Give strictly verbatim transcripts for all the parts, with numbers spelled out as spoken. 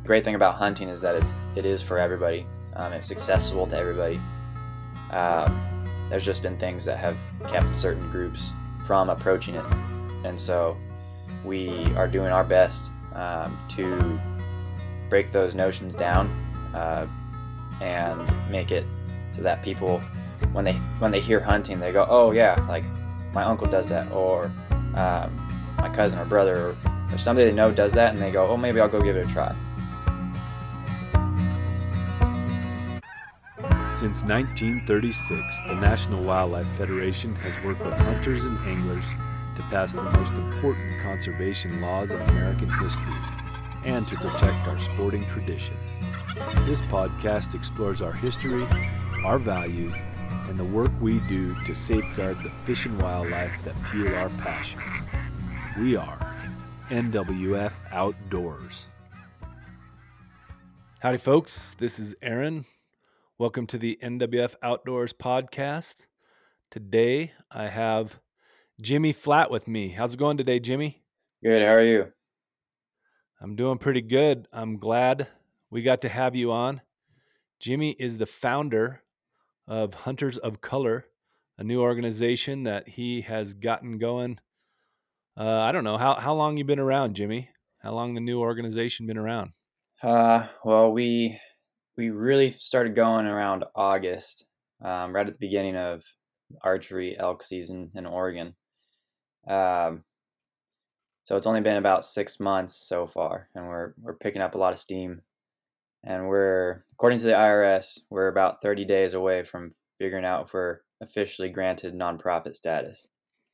great thing about hunting is that it's it is for everybody. Um, it's accessible to everybody. Um, there's just been things that have kept certain groups from approaching it, and so we are doing our best um, to break those notions down uh, and make it so that people, when they when they hear hunting, they go, oh yeah, like my uncle does that, or um, my cousin or brother or, or somebody they know does that, and they go, oh, maybe I'll go give it a try. Since nineteen thirty-six, the National Wildlife Federation has worked with hunters and anglers to pass the most important conservation laws in American history and to protect our sporting traditions. This podcast explores our history, our values, and the work we do to safeguard the fish and wildlife that fuel our passions. We are N W F Outdoors. Howdy, folks. This is Aaron. Welcome to the N W F Outdoors podcast. Today, I have Jimmy Flatt with me. How's it going today, Jimmy? Good. How are you? I'm doing pretty good. I'm glad we got to have you on. Jimmy is the founder of Hunters of Color, a new organization that he has gotten going. Uh, I don't know. How, how long you been around, Jimmy? How long the new organization been around? Uh, well, we we really started going around August, um, right at the beginning of archery elk season in Oregon. Um, so it's only been about six months so far, and we're we're picking up a lot of steam. And we're, according to the I R S, we're about thirty days away from figuring out if we're officially granted nonprofit status.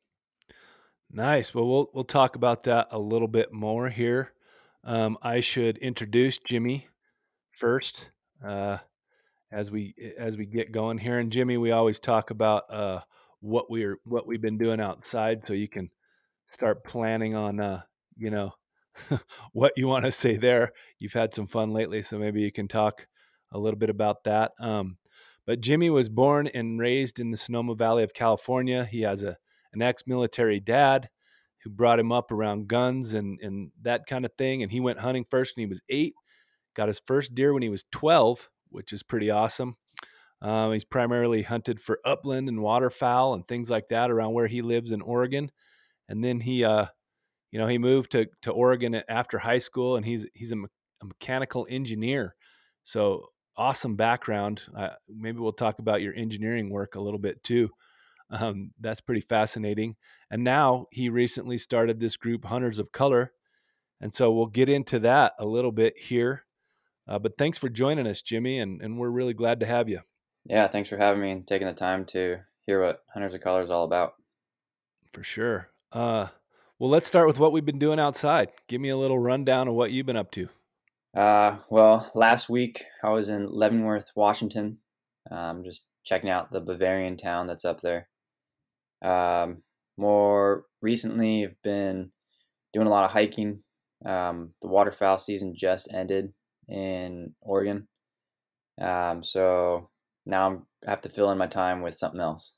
Nice. Well, we'll we'll talk about that a little bit more here. Um, I should introduce Jimmy first uh, as we as we get going here. And Jimmy, we always talk about uh, what we're what we've been doing outside, so you can start planning on uh, you know what you want to say there. You've had some fun lately, so maybe you can talk a little bit about that. Um, but Jimmy was born and raised in the Sonoma Valley of California. He has a an ex-military dad who brought him up around guns and and that kind of thing. And he went hunting first when he was eight. Got his first deer when he was twelve, which is pretty awesome. Um, he's primarily hunted for upland and waterfowl and things like that around where he lives in Oregon. And then he uh, you know, he moved to, to Oregon after high school, and he's he's a, me- a mechanical engineer. So awesome background. Uh, maybe we'll talk about your engineering work a little bit too. Um, that's pretty fascinating. And now he recently started this group, Hunters of Color, and so we'll get into that a little bit here. Uh, but thanks for joining us, Jimmy, and and we're really glad to have you. Yeah, thanks for having me and taking the time to hear what Hunters of Color is all about. For sure. Uh, well, let's start with what we've been doing outside. Give me a little rundown of what you've been up to. Uh, well, last week I was in Leavenworth, Washington, um, just checking out the Bavarian town that's up there. Um, more recently, I've been doing a lot of hiking. Um, the waterfowl season just ended in Oregon, um, so now I'm, I have to fill in my time with something else.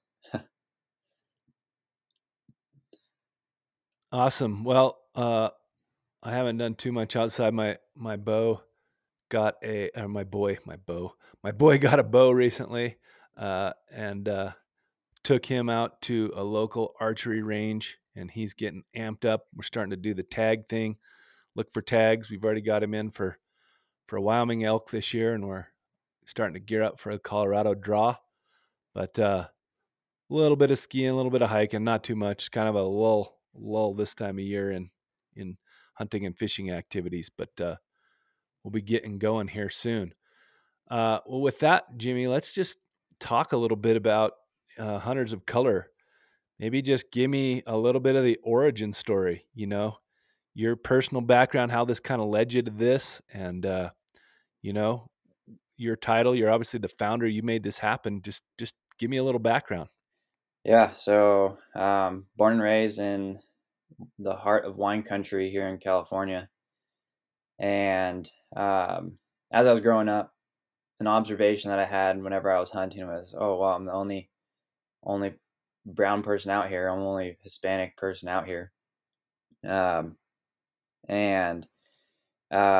Awesome. Well, uh, I haven't done too much outside. My my bow got a or my boy my bow my boy got a bow recently, uh, and uh, took him out to a local archery range, and he's getting amped up. We're starting to do the tag thing. Look for tags. We've already got him in for for a Wyoming elk this year, and we're starting to gear up for a Colorado draw. But uh, a little bit of skiing, a little bit of hiking, not too much. Kind of a lull lull this time of year in in hunting and fishing activities. But uh, we'll be getting going here soon. Uh, well, with that, Jimmy, let's just talk a little bit about uh, Hunters of Color. Maybe just give me a little bit of the origin story, you know, your personal background, how this kind of led you to this, and, uh, you know, your title. You're obviously the founder. You made this happen. Just, just give me a little background. Yeah, so um, born and raised in the heart of wine country here in California. And um, as I was growing up, an observation that I had whenever I was hunting was, oh, wow, I'm the only only brown person out here. I'm the only Hispanic person out here. Um, and uh,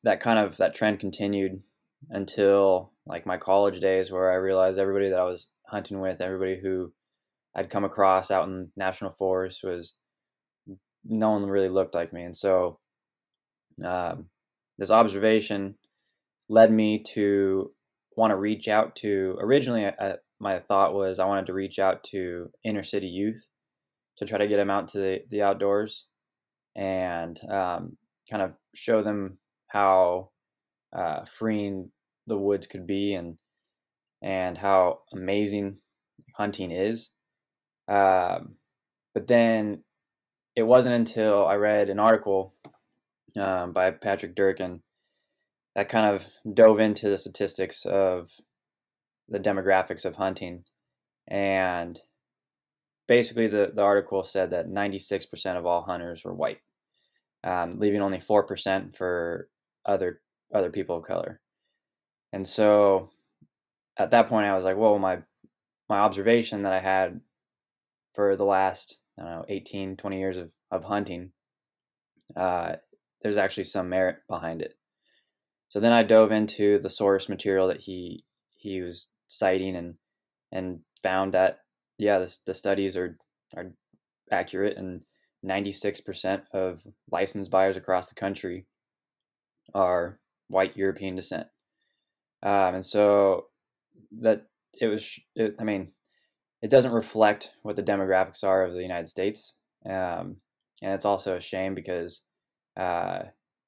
that kind of that trend continued until like my college days, where I realized everybody that I was hunting with, everybody who I'd come across out in national forest, was no one really looked like me. And so um, this observation led me to want to reach out to, originally I, my thought was I wanted to reach out to inner city youth to try to get them out to the, the outdoors and um, kind of show them how uh, freeing the woods could be, and and how amazing hunting is. Um, but then it wasn't until I read an article um, by Patrick Durkin that kind of dove into the statistics of the demographics of hunting. And basically, the, the article said that ninety-six percent of all hunters were white, um, leaving only four percent for other other people of color. And so at that point, I was like, whoa, my my observation that I had for the last, I don't know, eighteen, twenty years of, of hunting, uh, there's actually some merit behind it. So then I dove into the source material that he he was citing, and and found that, yeah, the, the studies are are accurate, and ninety-six percent of licensed buyers across the country are white European descent. Um, and so that it was, it, I mean, it doesn't reflect what the demographics are of the United States. Um, and it's also a shame because uh,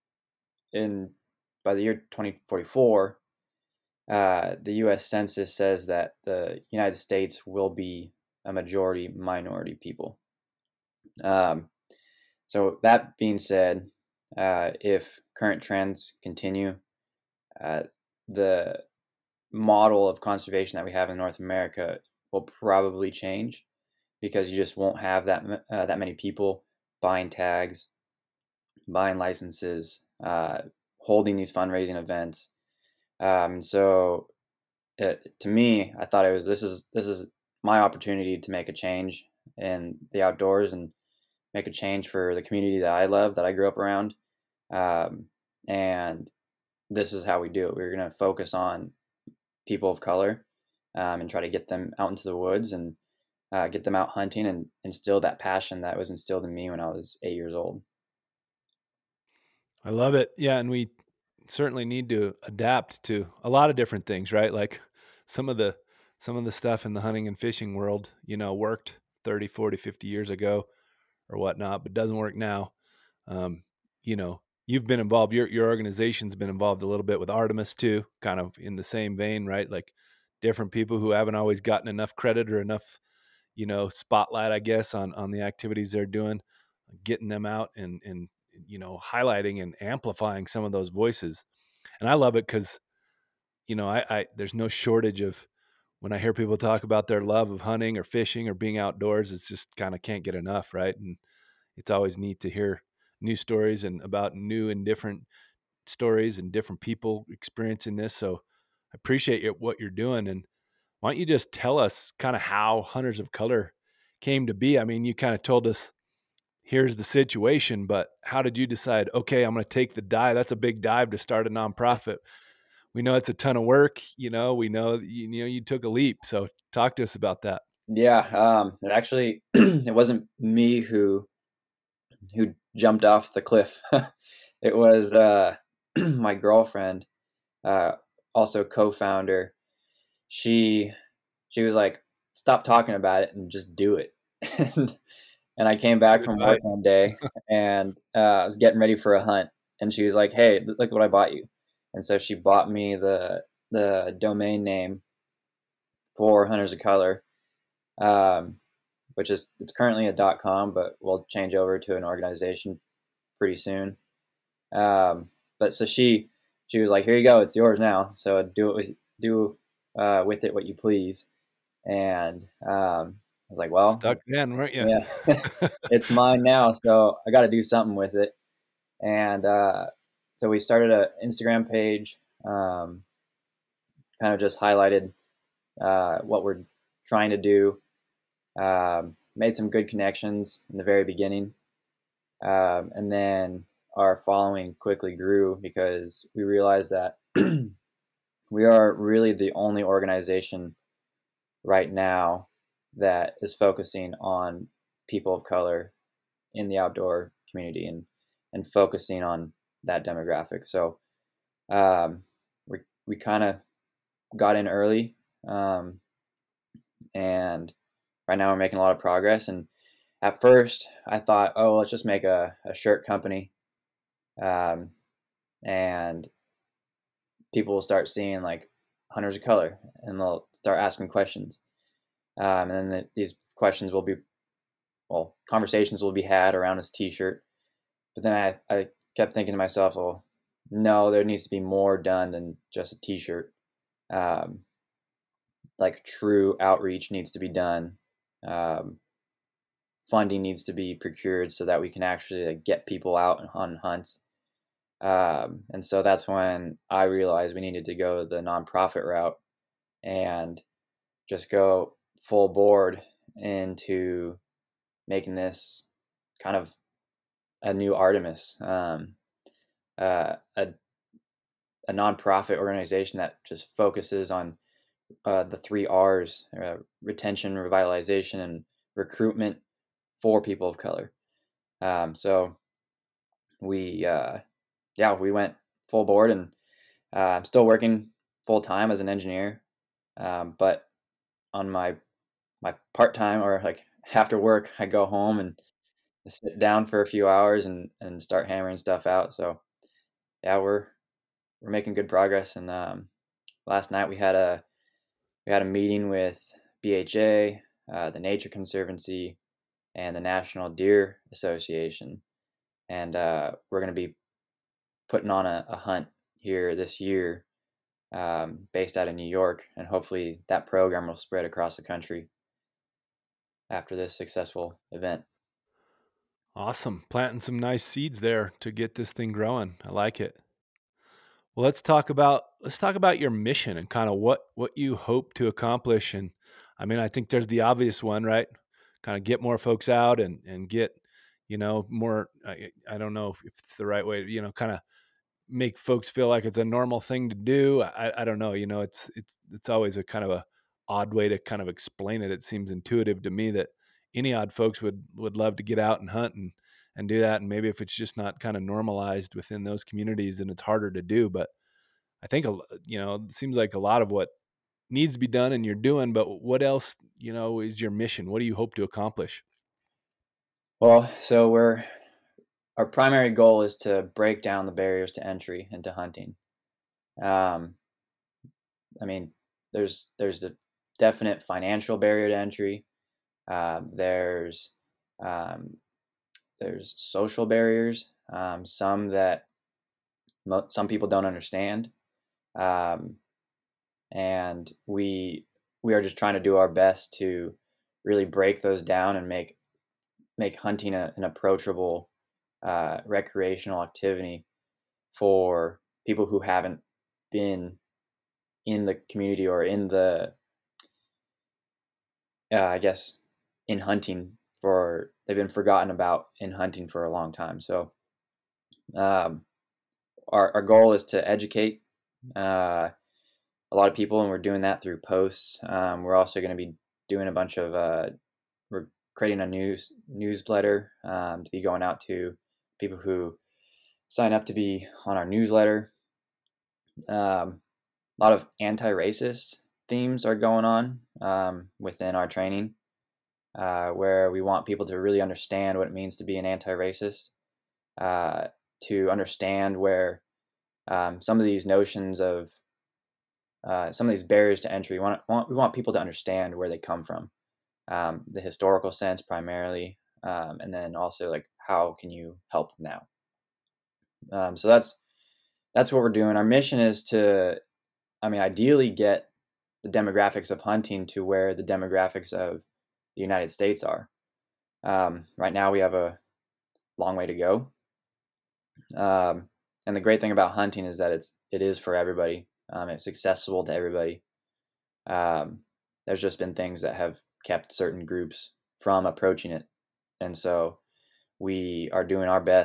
in by the year twenty forty-four, uh, the U S Census says that the United States will be a majority minority people. Um, so that being said, uh, if current trends continue, uh, the model of conservation that we have in North America will probably change, because you just won't have that uh, that many people buying tags, buying licenses, uh, holding these fundraising events. Um, so it, to me, I thought it was this is this is my opportunity to make a change in the outdoors and make a change for the community that I love, that I grew up around. Um, and this is how we do it. We're going to focus on people of color, um, and try to get them out into the woods, and uh, get them out hunting, and instill that passion that was instilled in me when I was eight years old. I love it. Yeah, and we certainly need to adapt to a lot of different things, right? Like some of the some of the stuff in the hunting and fishing world, you know, worked thirty, forty, fifty years ago or whatnot, but doesn't work now. Um, you know, you've been involved, your your organization's been involved a little bit with Artemis too, kind of in the same vein, right? Like different people who haven't always gotten enough credit or enough, you know, spotlight, I guess, on on the activities they're doing, getting them out and and you know, highlighting and amplifying some of those voices. And I love it because, you know, I, I there's no shortage of when I hear people talk about their love of hunting or fishing or being outdoors, it's just kind of can't get enough, right? And it's always neat to hear new stories and about new and different stories and different people experiencing this. So I appreciate your, what you're doing. And why don't you just tell us kind of how Hunters of Color came to be? I mean, you kind of told us here's the situation, but how did you decide, okay, I'm going to take the dive? That's a big dive to start a nonprofit. We know it's a ton of work. You know, we know, you, you know, you took a leap. So talk to us about that. Yeah, um, it actually it wasn't me who who jumped off the cliff. It was uh, my girlfriend, uh, also co-founder. She she was like, "Stop talking about it and just do it." and, and I came back Good from advice. work one day, and uh, I was getting ready for a hunt, and she was like, "Hey, look what I bought you." And so she bought me the the domain name for Hunters of Color, um, which is it's currently a .com, but we'll change over to an organization pretty soon. Um, but so she she was like, "Here you go, it's yours now. So do it with do uh, with it what you please." And um, I was like, "Well, Stuck then, weren't you? yeah, it's mine now, so I got to do something with it." And uh, so we started an Instagram page, um, kind of just highlighted uh, what we're trying to do. Um, made some good connections in the very beginning, um, and then our following quickly grew because we realized that we are really the only organization right now that is focusing on people of color in the outdoor community and and focusing on that demographic. So um, we we kind of got in early, um, and right now we're making a lot of progress. And at first, I thought, oh, let's just make a, a shirt company, um, and people will start seeing like hunters of color, and they'll start asking questions, um, and then the, these questions will be, well, conversations will be had around this T-shirt. But then I, I kept thinking to myself, well, no, there needs to be more done than just a T-shirt. Um, like true outreach needs to be done. Um, funding needs to be procured so that we can actually like, get people out on hunts. Um, and so that's when I realized we needed to go the nonprofit route and just go full board into making this kind of a new Artemis, um, uh, a a nonprofit organization that just focuses on uh, the three R's: uh, retention, revitalization, and recruitment for people of color. Um, so we, uh, yeah, we went full board, and uh, I'm still working full time as an engineer, um, but on my my part time or like after work, I go home and sit down for a few hours and and start hammering stuff out. So yeah, we're we're making good progress. And um, last night we had a we had a meeting with B H A, uh, the Nature Conservancy, and the National Deer Association, and uh, we're going to be putting on a, a hunt here this year, um, based out of New York, and hopefully that program will spread across the country after this successful event. Awesome. Planting some nice seeds there to get this thing growing. I like it. Well, let's talk about let's talk about your mission and kind of what what you hope to accomplish. And I mean, I think there's the obvious one, right? Kind of get more folks out and and get, you know, more. I, I don't know if it's the right way, you know, kind of make folks feel like it's a normal thing to do. I, I don't know. You know, it's it's it's always a kind of a odd way to kind of explain it. It seems intuitive to me that any odd folks would would love to get out and hunt and and do that. And maybe if it's just not kind of normalized within those communities, then it's harder to do. But I think, you know, it seems like a lot of what needs to be done and you're doing, but what else, you know, is your mission? What do you hope to accomplish? Well, so we're our primary goal is to break down the barriers to entry into hunting. Um, I mean, there's there's a definite financial barrier to entry. Um, there's um, there's social barriers. Um, some that mo- some people don't understand, um, and we we are just trying to do our best to really break those down and make make hunting a, an approachable uh, recreational activity for people who haven't been in the community or in the uh, I guess in hunting for they've been forgotten about in hunting for a long time. So um, our our goal is to educate uh, a lot of people, and we're doing that through posts. Um, we're also going to be doing a bunch of uh, we're creating a news newsletter um, to be going out to people who sign up to be on our newsletter. Um, a lot of anti-racist themes are going on um, within our training, uh, where we want people to really understand what it means to be an anti-racist, uh, to understand where um, some of these notions of uh, some of these barriers to entry, we want, want, we want people to understand where they come from, um, the historical sense primarily, um, and then also like how can you help now. Um, so that's that's what we're doing. Our mission is to, I mean, ideally get the demographics of hunting to where the demographics of the United States are. Um, right now, we have a long way to go. Um, and the great thing about hunting is that it's it is for everybody. Um, it's accessible to everybody. Um, there's just been things that have kept certain groups from approaching it, and so we are doing our best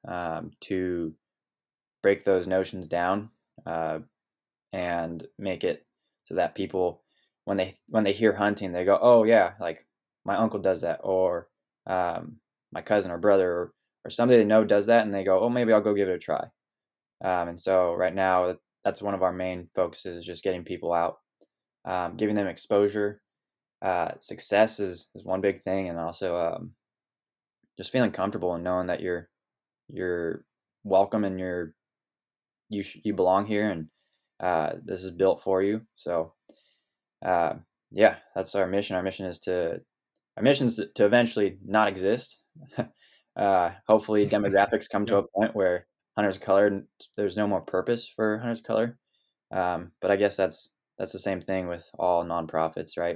um, to break those notions down, uh, and make it so that people, when they when they hear hunting, they go, oh yeah, like my uncle does that, or um, my cousin or brother, or, or somebody they know does that, and they go, oh, maybe I'll go give it a try. Um, and so right now, that's one of our main focuses, just getting people out, um, giving them exposure. Uh, success is, is one big thing, and also um, just feeling comfortable and knowing that you're you're welcome, and you're you sh- you belong here, and uh, this is built for you. So uh, yeah, that's our mission. Our mission is to our mission is to, to eventually not exist. uh, hopefully, demographics come to Yeah. a point where hunters color, and there's no more purpose for hunters color. Um, but I guess that's that's the same thing with all nonprofits, right?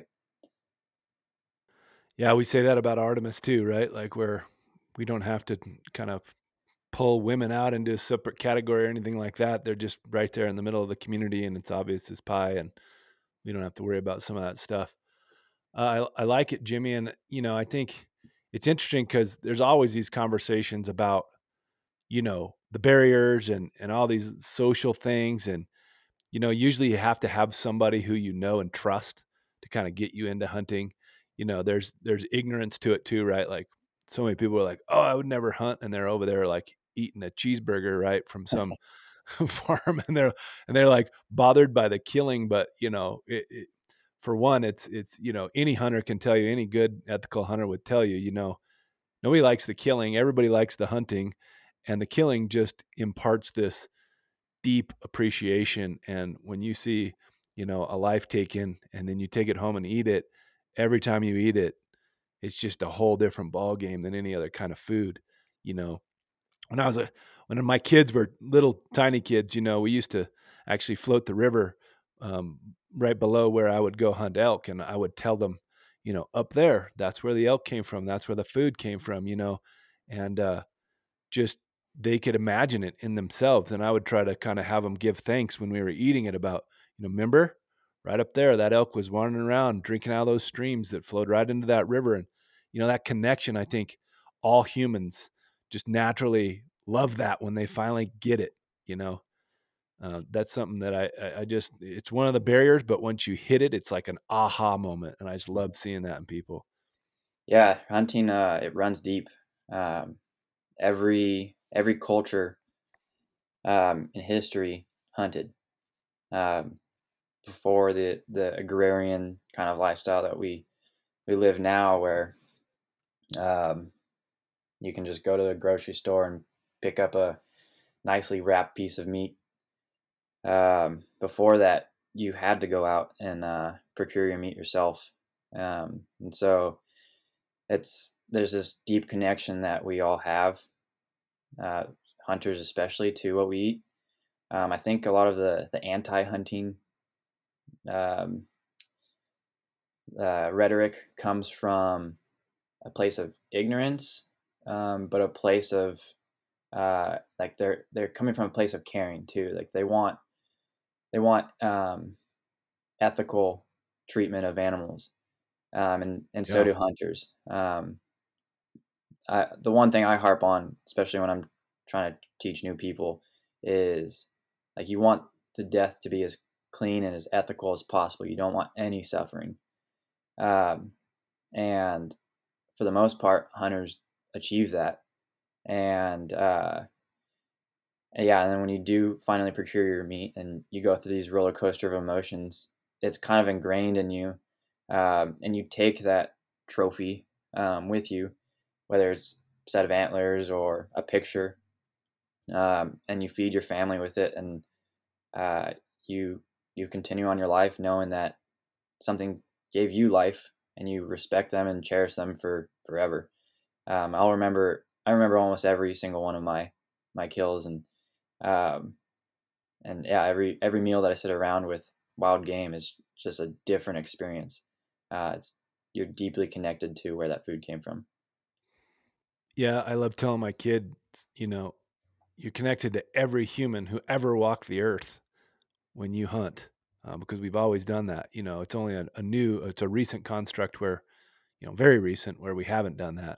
Yeah, we say that about Artemis too, right? Like where we don't have to kind of pull women out into a separate category or anything like that. They're just right there in the middle of the community, and it's obvious as pie, and we don't have to worry about some of that stuff. Uh, I I like it, Jimmy, and you know I think it's interesting because there's always these conversations about you know the barriers and and all these social things, and you know usually you have to have somebody who you know and trust to kind of get you into hunting. You know, there's there's ignorance to it too, right? Like so many people are like, "Oh, I would never hunt," and they're over there like eating a cheeseburger, right, from some farm, and they're and they're like bothered by the killing, but you know, it, it, for one, it's it's you know any hunter can tell you, any good ethical hunter would tell you, you know, nobody likes the killing, everybody likes the hunting, and the killing just imparts this deep appreciation. And when you see, you know, a life taken and then you take it home and eat it, every time you eat it, it's just a whole different ball game than any other kind of food. You know, when I was a when my kids were little tiny kids, you know, we used to actually float the river um, right below where I would go hunt elk, and I would tell them, you know, up there, that's where the elk came from, that's where the food came from, you know, and uh, just they could imagine it in themselves. And I would try to kind of have them give thanks when we were eating it about, you know, remember right up there, that elk was wandering around drinking out of those streams that flowed right into that river. And, you know, that connection, I think all humans just naturally love that when they finally get it, you know. Uh, that's something that I, I, I just, it's one of the barriers, but once you hit it, it's like an aha moment. And I just love seeing that in people. Yeah, hunting, uh, it runs deep. Um, every every culture um, in history hunted, um, before the the agrarian kind of lifestyle that we we live now, where um, you can just go to the grocery store and pick up a nicely wrapped piece of meat. Um, before that, you had to go out and uh, procure your meat yourself, um, and so it's there's this deep connection that we all have, uh, hunters especially, to what we eat. Um, I think a lot of the the anti-hunting um, uh, rhetoric comes from a place of ignorance, um, but a place of uh, like they're they're coming from a place of caring too. Like they want they want um, ethical treatment of animals, um, and and so Yeah. do hunters. Um, I, the one thing I harp on, especially when I'm trying to teach new people, is like you want the death to be as clean and as ethical as possible. You don't want any suffering, um, and for the most part, hunters achieve that. And uh, yeah, and then when you do finally procure your meat and you go through these roller coaster of emotions, it's kind of ingrained in you, um, and you take that trophy um, with you, whether it's a set of antlers or a picture, um, and you feed your family with it, and uh, you you continue on your life knowing that something gave you life, and you respect them and cherish them for forever. Um, I'll remember I remember almost every single one of my my kills, and um, and yeah, every every meal that I sit around with wild game is just a different experience. Uh, it's You're deeply connected to where that food came from. Yeah. I love telling my kids, you know, you're connected to every human who ever walked the earth when you hunt, uh, because we've always done that. You know, it's only a, a new, it's a recent construct where, you know, very recent where we haven't done that. Um,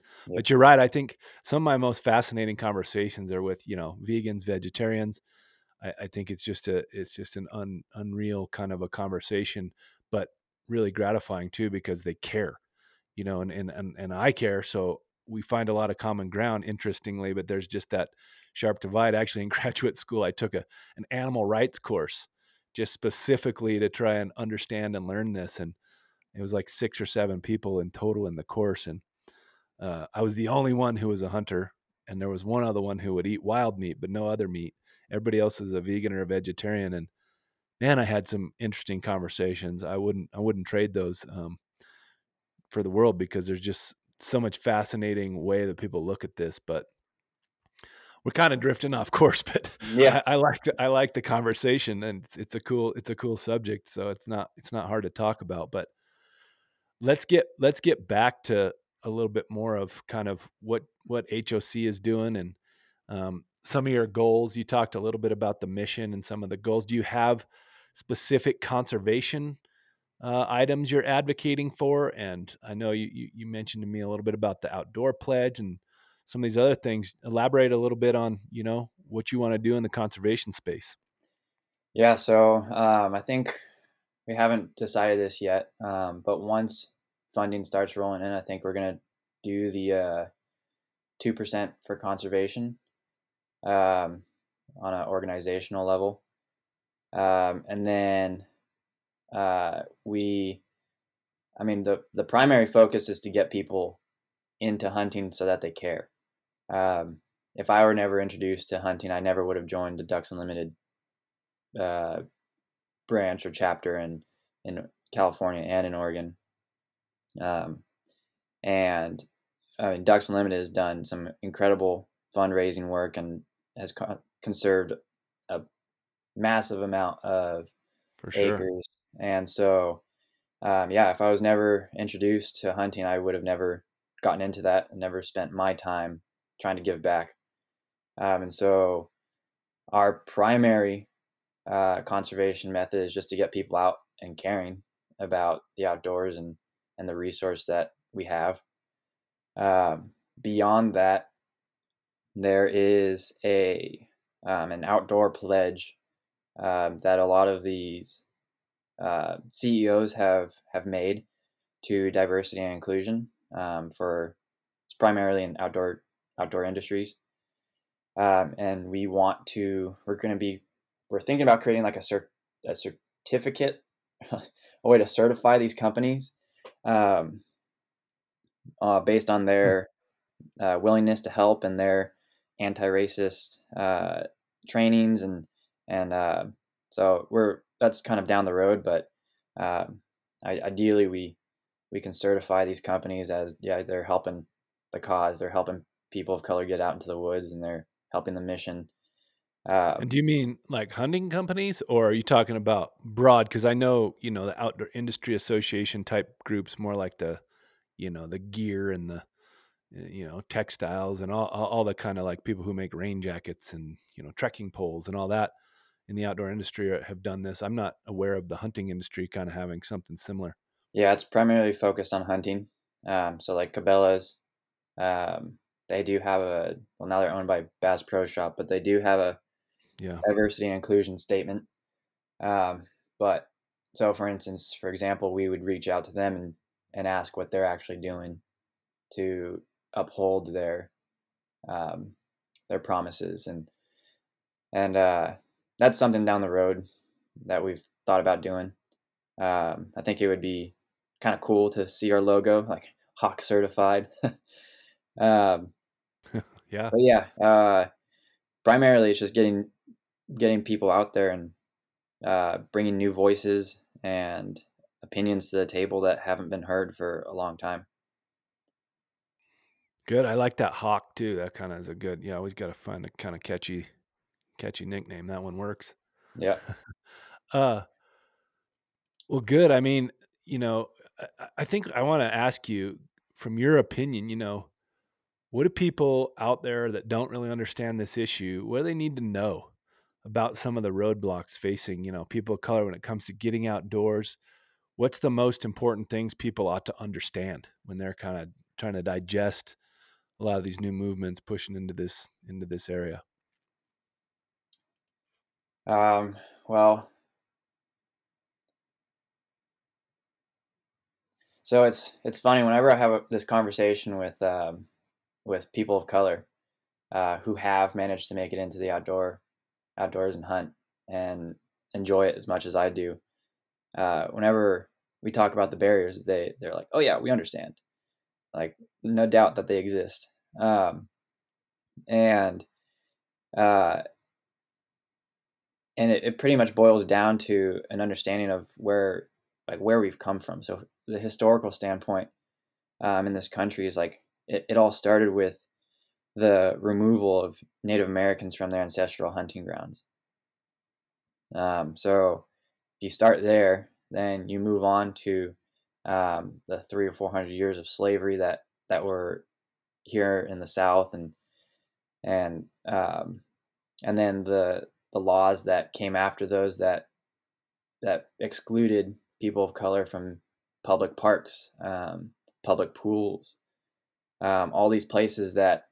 Yep. But you're right. I think some of my most fascinating conversations are with, you know, vegans, vegetarians. I, I think it's just a it's just an un, unreal kind of a conversation, but really gratifying too because they care, you know, and and and, and I care. So we find a lot of common ground, interestingly, but there's just that sharp divide. Actually, in graduate school, I took a an animal rights course just specifically to try and understand and learn this, and it was like six or seven people in total in the course, and uh, I was the only one who was a hunter, and there was one other one who would eat wild meat, but no other meat. Everybody else is a vegan or a vegetarian, and man, I had some interesting conversations. I wouldn't, I wouldn't trade those um, for the world because there's just so much fascinating way that people look at this. But we're kind of drifting off course. But Yeah. I, I like, the, I like the conversation, and it's, it's a cool, it's a cool subject. So it's not, it's not hard to talk about. But let's get let's get back to a little bit more of kind of what what H O C is doing and um, some of your goals. You talked a little bit about the mission and some of the goals. Do you have specific conservation uh, items you're advocating for? And I know you, you you mentioned to me a little bit about the outdoor pledge and some of these other things. Elaborate a little bit on you know what you want to do in the conservation space. Yeah. So um, I think we haven't decided this yet, um, but once funding starts rolling in, I think we're gonna do the uh, two percent for conservation um, on an organizational level, um, and then uh, we. I mean, the the primary focus is to get people into hunting so that they care. Um, if I were never introduced to hunting, I never would have joined the Ducks Unlimited uh, branch or chapter in in California and in Oregon. Um, and I mean, Ducks Unlimited has done some incredible fundraising work and has co- conserved a massive amount of For sure. acres. And so, um, yeah, if I was never introduced to hunting, I would have never gotten into that and never spent my time trying to give back. Um, and so, our primary uh, conservation method is just to get people out and caring about the outdoors and, and the resource that we have. Um, beyond that, there is a um, an outdoor pledge um, that a lot of these uh, C E Os have have made to diversity and inclusion um, for it's primarily in outdoor outdoor industries, um, and we want to we're going to be we're thinking about creating like a cert a certificate a way to certify these companies um, uh, based on Hmm. their uh, willingness to help and their anti-racist uh, trainings and and uh, so we're that's kind of down the road, but um, I, ideally we we can certify these companies as yeah they're helping the cause, they're helping people of color get out into the woods, and they're helping the mission. And Um, do you mean like hunting companies, or are you talking about broad? Because I know, you know, the Outdoor Industry Association type groups, more like the, you know, the gear and the, uh, you know, textiles and all, all all the kind of like people who make rain jackets and, you know, trekking poles and all that in the outdoor industry are, have done this. I'm not aware of the hunting industry kind of having something similar. yeah, it's primarily focused on hunting. Um, so like Cabela's, um, they do have a well now they're owned by Bass Pro Shop, but they do have a Yeah. diversity and inclusion statement. Um, but so, for instance, for example, we would reach out to them and, and ask what they're actually doing to uphold their um, their promises, and and uh, that's something down the road that we've thought about doing. Um, I think it would be kind of cool to see our logo like Hawk certified. um, Yeah. but yeah, uh, primarily it's just getting getting people out there and uh, bringing new voices and opinions to the table that haven't been heard for a long time. Good. I like that hawk too. That kind of is a good, yeah, always got to find a kind of catchy, catchy nickname. That one works. Yeah. Uh, well, good. I mean, you know, I, I think I want to ask you from your opinion, you know, what do people out there that don't really understand this issue, what do they need to know about some of the roadblocks facing, you know, people of color when it comes to getting outdoors? What's the most important things people ought to understand when they're kind of trying to digest? a lot of these new movements pushing into this into this area? Um, well, so it's it's funny whenever I have a, this conversation with um, with people of color uh, who have managed to make it into the outdoor outdoors and hunt and enjoy it as much as I do. Uh, whenever we talk about the barriers, they they're like, "Oh yeah, we understand." Like, no doubt that they exist. Um, and uh, and it, it pretty much boils down to an understanding of where like where we've come from. So the historical standpoint um, in this country is like it, it all started with the removal of Native Americans from their ancestral hunting grounds. Um, so if you start there, then you move on to um, the three or four hundred years of slavery that that were here in the South, and and um, and then the the laws that came after those that that excluded people of color from public parks, um, public pools, um, all these places that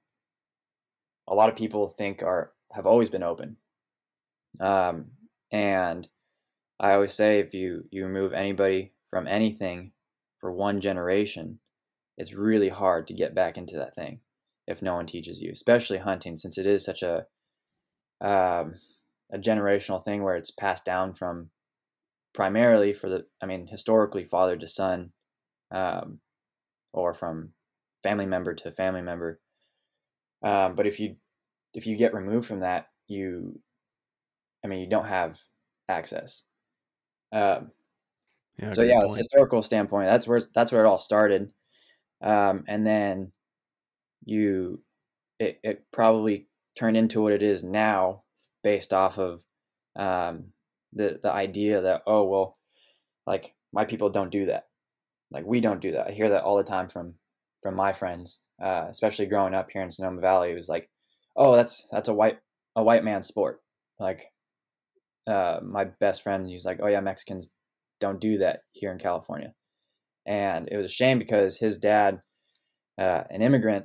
a lot of people think are have always been open. Um, and I always say if you you remove anybody from anything for one generation, it's really hard to get back into that thing if no one teaches you, especially hunting, since it is such a um, a generational thing where it's passed down from primarily for the I mean historically father to son, um, or from family member to family member. Um, but if you if you get removed from that, you I mean you don't have access. Um, Yeah, so great yeah, point. historical standpoint, that's where that's where it all started, um, and then you it, it probably turned into what it is now based off of um, the the idea that, oh well, like my people don't do that, like we don't do that. I hear that all the time from from my friends, uh, especially growing up here in Sonoma Valley. It was like, oh, that's that's a white a white man sport. Like uh, my best friend, he's like, oh yeah, Mexicans don't do that here in California, and it was a shame because his dad, uh, an immigrant,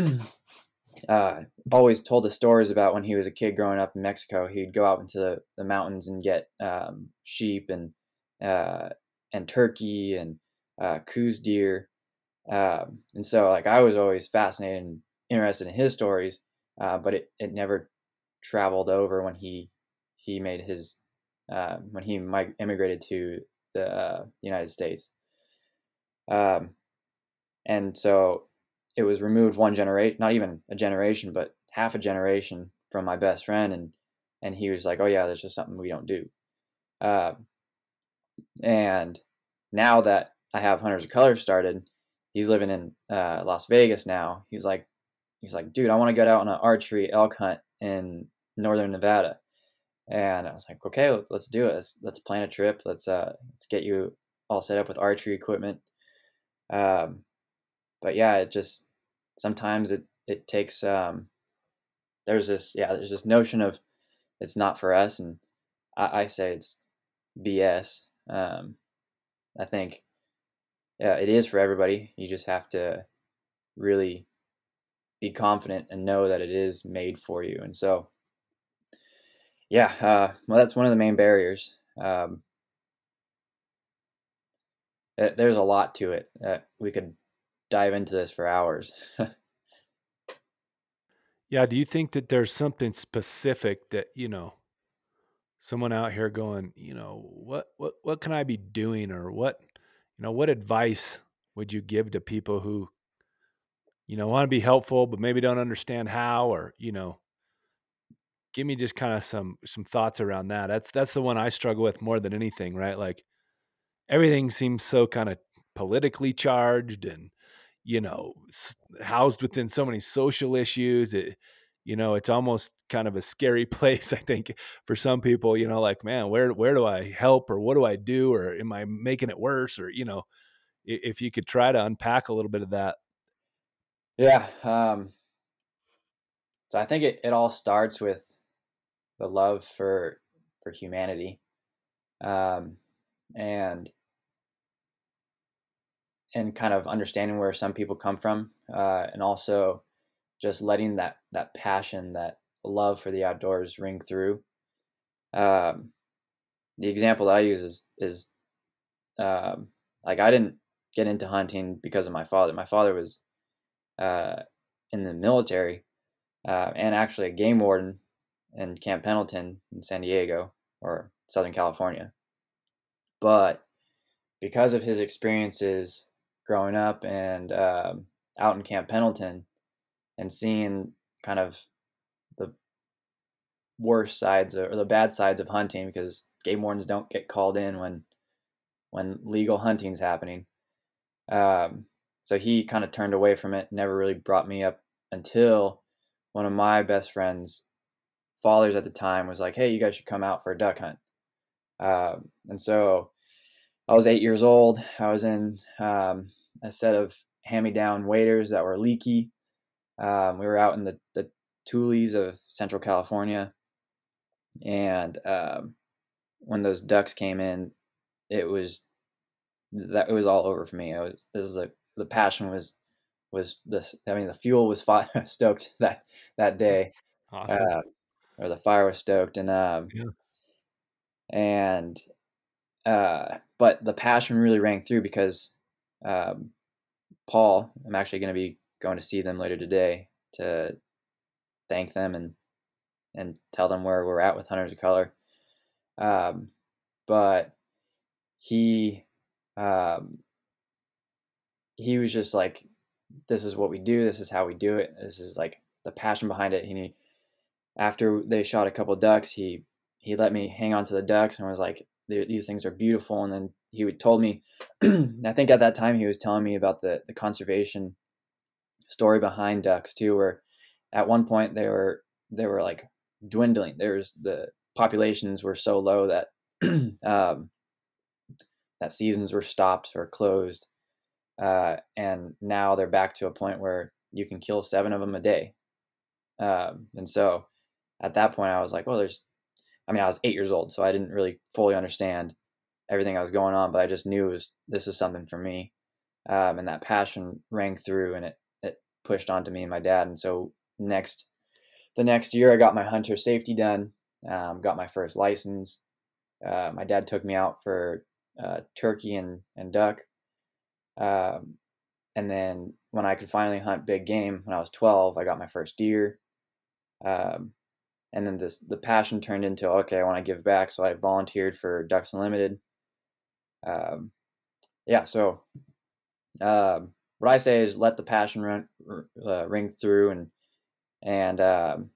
uh, always told us stories about when he was a kid growing up in Mexico. He'd go out into the, the mountains and get um, sheep and uh, and turkey and uh, Coues deer. Um, and so, like, I was always fascinated and interested in his stories, uh, but it, it never traveled over when he he made his uh, when he mig- immigrated to the, uh, the United States. Um, and so it was removed one generation, not even a generation, but half a generation from my best friend, and and he was like, "Oh yeah, there's just something we don't do." Uh, and now that I have Hunters of Color started, he's living in uh, Las Vegas now. He's like, he's like, dude, I want to get out on an archery elk hunt in northern Nevada. And I was like, okay, let's do it. Let's let's plan a trip. Let's uh let's get you all set up with archery equipment. Um, but yeah, it just sometimes it it takes um there's this yeah there's this notion of it's not for us, and I, I say it's B S. Um, I think yeah, it is for everybody. You just have to really be confident and know that it is made for you. And so yeah, uh, well, that's one of the main barriers. Um, there's a lot to it. Uh, we could dive into this for hours. Yeah, do you think that there's something specific that, you know, someone out here going, you know, what what what can I be doing, or what, you know, what advice would you give to people who, you know, want to be helpful but maybe don't understand how, or, you know, give me just kind of some some thoughts around that. That's that's the one I struggle with more than anything, right? Like everything seems so kind of politically charged, and you know, s- housed within so many social issues. It, you know, it's almost kind of a scary place, I think, for some people. You know, like, man, where where do I help, or what do I do, or am I making it worse, or you know, i- if you could try to unpack a little bit of that. Yeah. Um, so I think it, it all starts with the love for for humanity, um, and and kind of understanding where some people come from, uh, and also just letting that that passion, that love for the outdoors ring through. Um, the example that I use is is um, like I didn't get into hunting because of my father. My father was uh, in the military uh, and actually a game warden in Camp Pendleton in San Diego or Southern California. But because of his experiences growing up and um, out in Camp Pendleton and seeing kind of the worst sides or the bad sides of hunting, because game wardens don't get called in when when legal hunting's happening. Um, so he kind of turned away from it, never really brought me up until one of my best friends' fathers at the time was like, "Hey, you guys should come out for a duck hunt." Um, and so I was eight years old. I was in um, a set of hand-me-down waders that were leaky. Um, we were out in the, the Tules of Central California. And um, when those ducks came in, it was that it was all over for me. It was this is like the passion was was this. I mean, the fuel was fi- stoked that that day, Awesome. uh, or the fire was stoked, and um, Yeah. and uh, but the passion really rang through because um, Paul, I'm actually going to be going to see them later today to thank them and and tell them where we're at with Hunters of Color. Um, but he um, he was just like, this is what we do. This is how we do it. This is like the passion behind it. And he, after they shot a couple ducks, he he let me hang on to the ducks and was like, these things are beautiful. And then he would told me, I think at that time he was telling me about the the conservation story behind ducks too, where at one point they were they were like dwindling. There's the populations were so low that um, that seasons were stopped or closed, uh, and now they're back to a point where you can kill seven of them a day. Um, and so at that point, I was like, well, there's. I mean, I was eight years old, so I didn't really fully understand everything that was going on, but I just knew it was this is something for me, um, and that passion rang through, and it it pushed onto me and my dad. And so next the next year, I got my hunter safety done, um, got my first license. Uh, my dad took me out for uh, turkey and and duck. Um, and then when I could finally hunt big game when I was twelve, I got my first deer. Um, and then this the passion turned into, okay, I want to give back, so I volunteered for Ducks Unlimited. Um, yeah, so um, what I say is let the passion run, uh, ring through, and and um,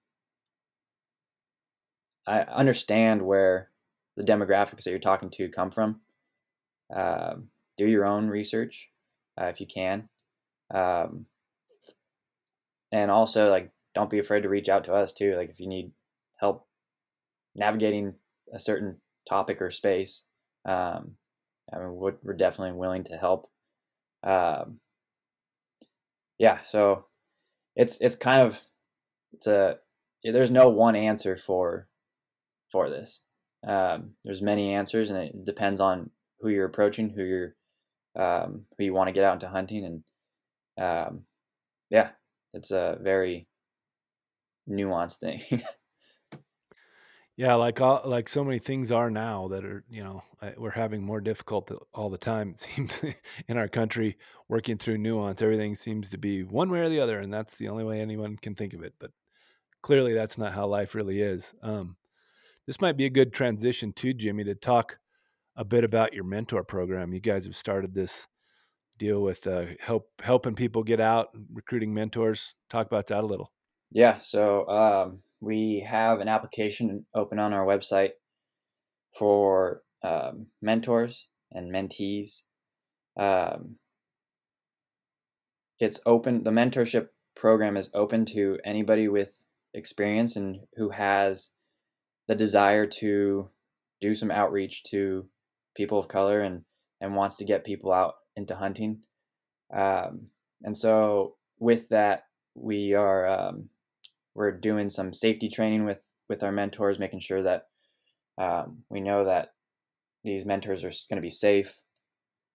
I understand where the demographics that you're talking to come from. Um, do your own research uh, if you can, um, and also like don't be afraid to reach out to us too. Like if you need help navigating a certain topic or space, um, I mean we're, we're definitely willing to help. Um, yeah, so it's it's kind of it's a there's no one answer for for this. Um, there's many answers, and it depends on who you're approaching, who you're um, who you want to get out into hunting, and um, yeah, it's a very nuanced thing. Yeah, like all, like so many things are now that are, you know, I, we're having more difficult all the time. It seems in our country, working through nuance, everything seems to be one way or the other, and that's the only way anyone can think of it. But clearly, that's not how life really is. Um, this might be a good transition too, Jimmy, to talk a bit about your mentor program. You guys have started this deal with uh, help helping people get out, recruiting mentors. Talk about that a little. Yeah, so um, we have an application open on our website for um, mentors and mentees. Um, it's open. The mentorship program is open to anybody with experience and who has the desire to do some outreach to people of color and and wants to get people out into hunting. Um, and so with that, we are um, we're doing some safety training with with our mentors, making sure that um, we know that these mentors are going to be safe,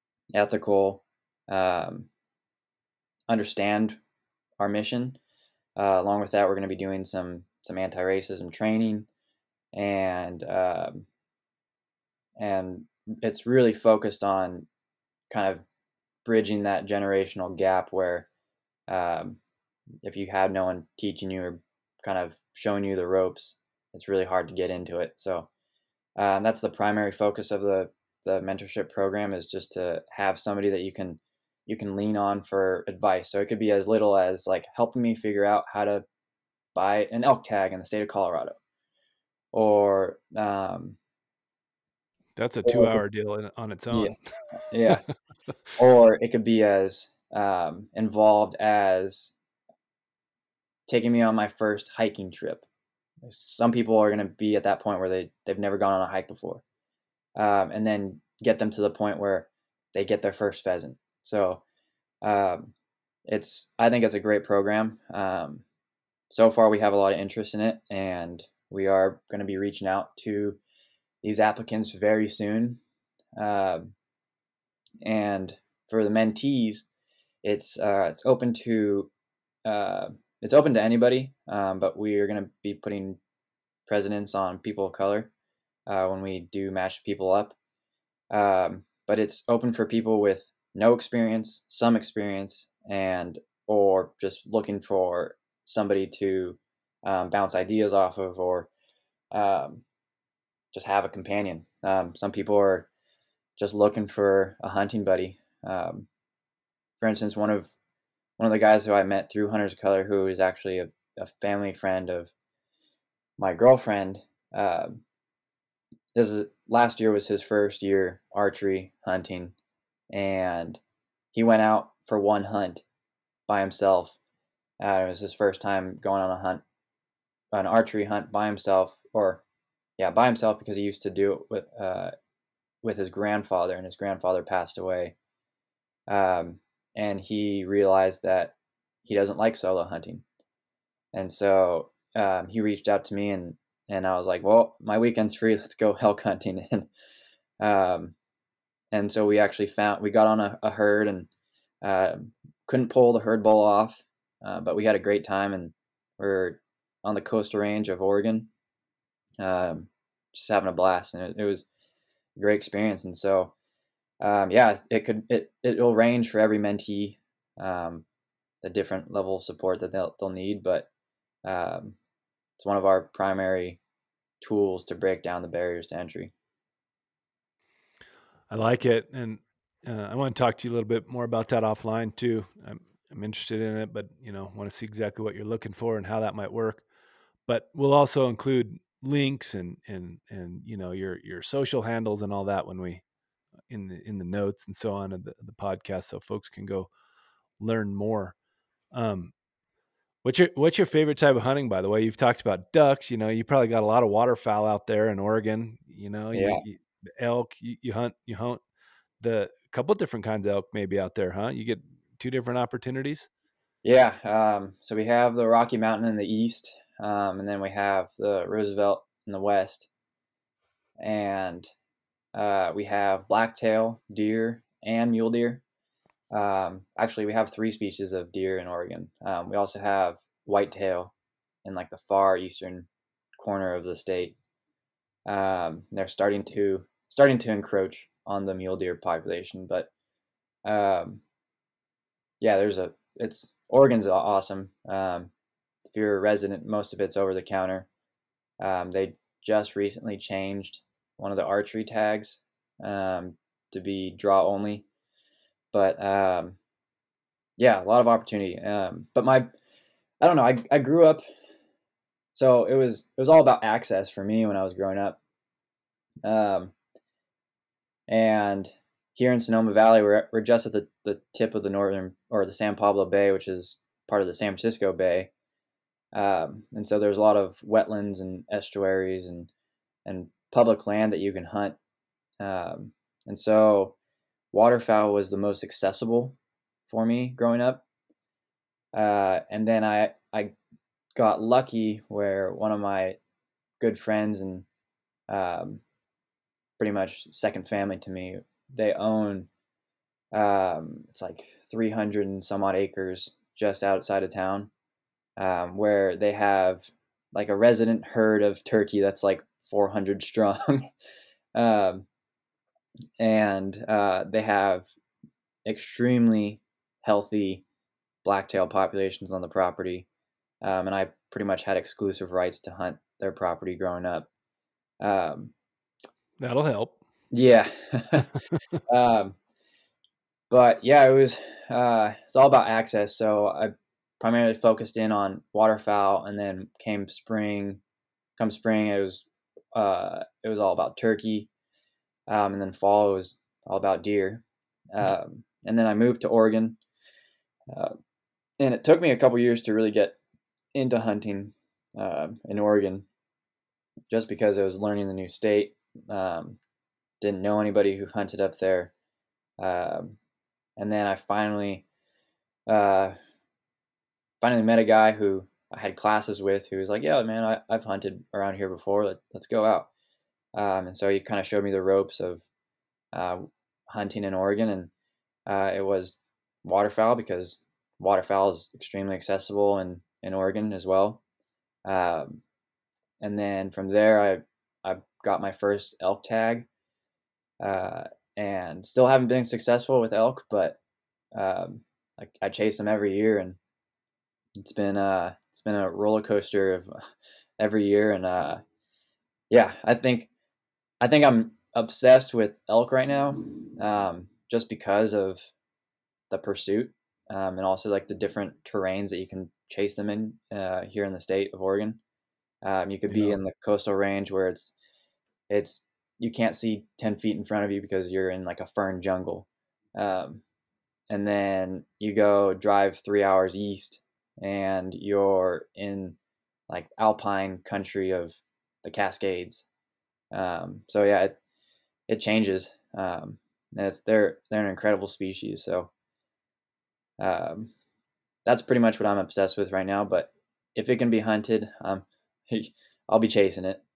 ethical, um, understand our mission, Uh, along with that, we're going to be doing some some anti-racism training, and um, and it's really focused on kind of bridging that generational gap where um, if you have no one teaching you or kind of showing you the ropes, it's really hard to get into it. So um, that's the primary focus of the the mentorship program, is just to have somebody that you can you can lean on for advice. So it could be as little as like helping me figure out how to buy an elk tag in the state of Colorado, or um, That's a or it could, two-hour deal in, on its yeah, own. yeah, or it could be as um, involved as taking me on my first hiking trip. Some people are going to be at that point where they they've never gone on a hike before, um, and then get them to the point where they get their first pheasant. So um, it's I think it's a great program. Um, so far, we have a lot of interest in it, and we are going to be reaching out to these applicants very soon. Um, and for the mentees, it's uh, it's open to uh, it's open to anybody, um, but we are going to be putting precedence on people of color uh, when we do match people up. Um, but it's open for people with no experience, some experience, and or just looking for somebody to um, bounce ideas off of, or um, just have a companion. Um, some people are just looking for a hunting buddy. Um, for instance, one of one of the guys who I met through Hunters of Color, who is actually a, a family friend of my girlfriend. Uh, this is last year was his first year archery hunting, and he went out for one hunt by himself. Uh, it was his first time going on a hunt, an archery hunt by himself, or yeah, by himself, because he used to do it with uh, with his grandfather, and his grandfather passed away. Um, and he realized that he doesn't like solo hunting, and so um, he reached out to me, and and I was like, well, my weekend's free. Let's go elk hunting, and um, and so we actually found we got on a, a herd, and uh, couldn't pull the herd bull off, uh, but we had a great time, and we're on the coastal range of Oregon, um, just having a blast, and it, it was a great experience. And so um, yeah, it could it it'll range for every mentee, um, the different level of support that they'll they'll need, but um, it's one of our primary tools to break down the barriers to entry. I like it, and uh, I want to talk to you a little bit more about that offline too. I'm I'm interested in it, but you know, want to see exactly what you're looking for and how that might work. But we'll also include links and and and you know your your social handles and all that when we in the in the notes and so on of the, the podcast, so folks can go learn more. Um, what's your what's your favorite type of hunting? By the way, you've talked about ducks. You know, you probably got a lot of waterfowl out there in Oregon. You know, you, Yeah, you elk. You, you hunt. You hunt the couple different kinds of elk maybe out there, huh? You get two different opportunities. yeah. Um, so we have the Rocky Mountain in the east, um, and then we have the Roosevelt in the west, and uh, we have blacktail deer and mule deer. Um, actually, we have three species of deer in Oregon. Um, we also have whitetail in like the far eastern corner of the state. Um, they're starting to starting to encroach on the mule deer population, but um, yeah, there's a it's Oregon's awesome. Um, if you're a resident, most of it's over the counter. Um, they just recently changed one of the archery tags um, to be draw only, but um, yeah, a lot of opportunity. Um, but my, I don't know. I I grew up, so it was it was all about access for me when I was growing up. Um, and here in Sonoma Valley, we're we're just at the, the tip of the northern or the San Pablo Bay, which is part of the San Francisco Bay. Um, and so there's a lot of wetlands and estuaries and and public land that you can hunt. Um, and so waterfowl was the most accessible for me growing up. Uh, and then I I got lucky where one of my good friends and um, pretty much second family to me, they own um, it's like three hundred and some odd acres just outside of town, um, where they have like a resident herd of turkey that's like four hundred strong. um, and uh, they have extremely healthy blacktail populations on the property. Um, and I pretty much had exclusive rights to hunt their property growing up. Um, That'll help. yeah. um, but yeah, it was uh, it's all about access. So I primarily focused in on waterfowl, and then came spring, come spring, it was uh, it was all about turkey, um, and then fall it was all about deer. Um, and then I moved to Oregon, uh, and it took me a couple years to really get into hunting uh, in Oregon, just because I was learning the new state. Um, didn't know anybody who hunted up there, um, and then I finally uh, finally met a guy who I had classes with, who was like, "Yeah, man, I, I've hunted around here before. Let, let's go out." Um, and so he kind of showed me the ropes of uh, hunting in Oregon, and uh, it was waterfowl, because waterfowl is extremely accessible in in Oregon as well. Um, and then from there, I I got my first elk tag, uh, and still haven't been successful with elk, but um, I, I chase them every year, and it's been uh it's been a roller coaster of every year. And uh, yeah, I think I think I'm obsessed with elk right now, um, just because of the pursuit, um, and also like the different terrains that you can chase them in uh, here in the state of Oregon. Um, you could be Yeah. in the coastal range where it's it's you can't see ten feet in front of you because you're in like a fern jungle. Um, and then you go drive three hours east, and you're in like alpine country of the Cascades. Um, so yeah, it, it changes. Um, and it's they're they're an incredible species. So um, that's pretty much what I'm obsessed with right now. But if it can be hunted, um, I'll be chasing it.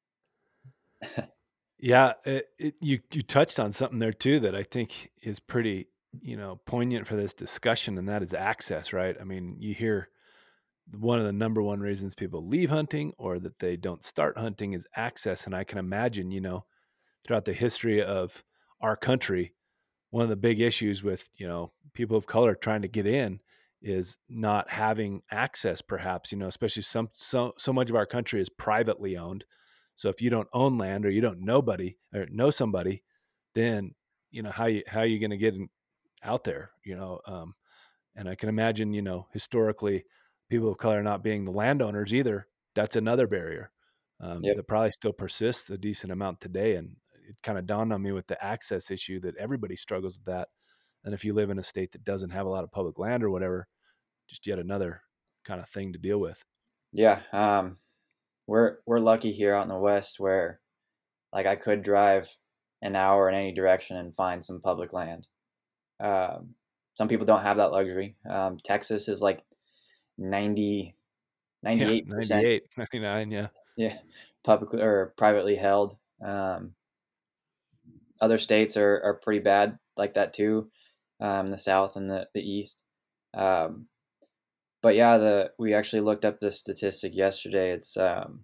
Yeah, it, it, you you touched on something there too that I think is pretty, you know, poignant for this discussion, and that is access, right? I mean, you hear one of the number one reasons people leave hunting or that they don't start hunting is access, and I can imagine, you know, throughout the history of our country, one of the big issues with, you know, people of color trying to get in is not having access, perhaps, you know, especially some so so much of our country is privately owned. So if you don't own land or you don't nobody or know somebody, then you know how you how are you going to get in, out there, you know. Um, and I can imagine, you know, historically, people of color not being the landowners either. That's another barrier um, Yep. that probably still persists a decent amount today. And it kind of dawned on me with the access issue that everybody struggles with that. And if you live in a state that doesn't have a lot of public land or whatever, just yet another kind of thing to deal with. Yeah. Um, we're we're lucky here out in the West where like I could drive an hour in any direction and find some public land. Um, some people don't have that luxury. Um, Texas is like ninety, Yeah, ninety-eight percent, ninety-eight, ninety-nine, yeah. yeah, publicly or privately held. Um, other states are, are pretty bad like that too, um, the South and the, the East. Um, but yeah, the we actually looked up this statistic yesterday. It's um,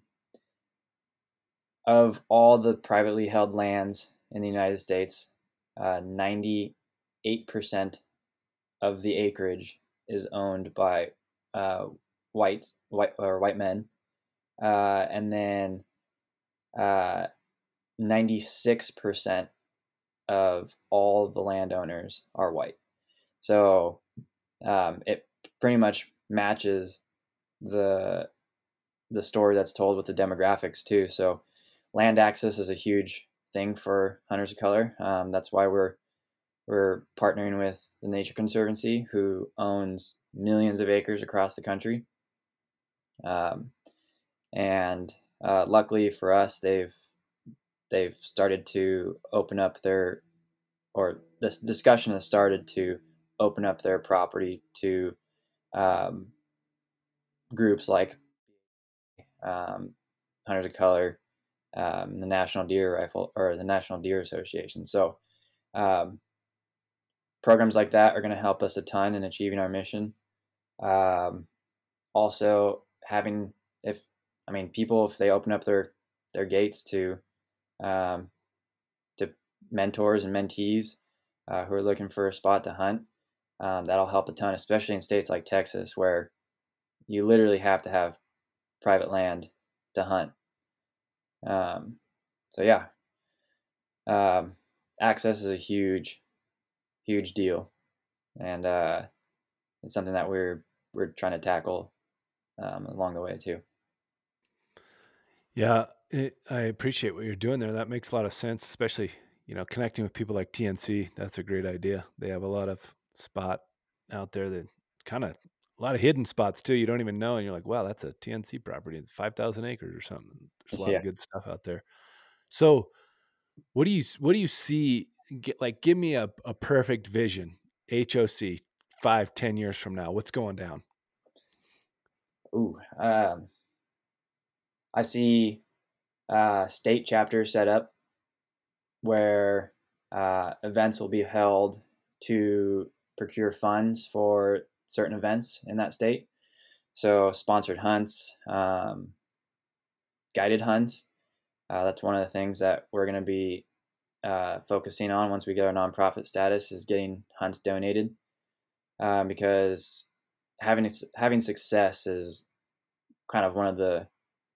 of all the privately held lands in the United States, uh, ninety-eight percent of the acreage is owned by uh, white white or white men, uh, and then uh, ninety-six percent of all the landowners are white. So um, it pretty much matches the the story that's told with the demographics too. So land access is a huge thing for hunters of color. Um, that's why we're we're partnering with the Nature Conservancy, who owns millions of acres across the country. Um, and uh, luckily for us, they've they've started to open up their, or this discussion has started to open up their property to um, groups like um, Hunters of Color, um, the National Deer Rifle or the National Deer Association. So um, programs like that are going to help us a ton in achieving our mission. Um, also having, if I mean, people, if they open up their their gates to um, to mentors and mentees uh, who are looking for a spot to hunt, um, that'll help a ton, especially in states like Texas, where you literally have to have private land to hunt. Um, so yeah, um, access is a huge, huge deal, and uh, it's something that we're we're trying to tackle um, along the way too. Yeah, it, I appreciate what you're doing there. That makes a lot of sense, especially, you know, connecting with people like T N C. That's a great idea. They have a lot of spot out there that kind of a lot of hidden spots too. You don't even know, and you're like, wow, that's a T N C property. It's five thousand acres or something. There's a lot Yeah. of good stuff out there. So, what do you what do you see? Get, like, give me a, a perfect vision. H O C five, ten years from now. What's going down? Ooh. Um, I see uh, state chapters set up where uh, events will be held to procure funds for certain events in that state. So sponsored hunts, um, guided hunts. Uh, that's one of the things that we're going to be uh, focusing on once we get our nonprofit status, is getting hunts donated, um, because having having success is kind of one of the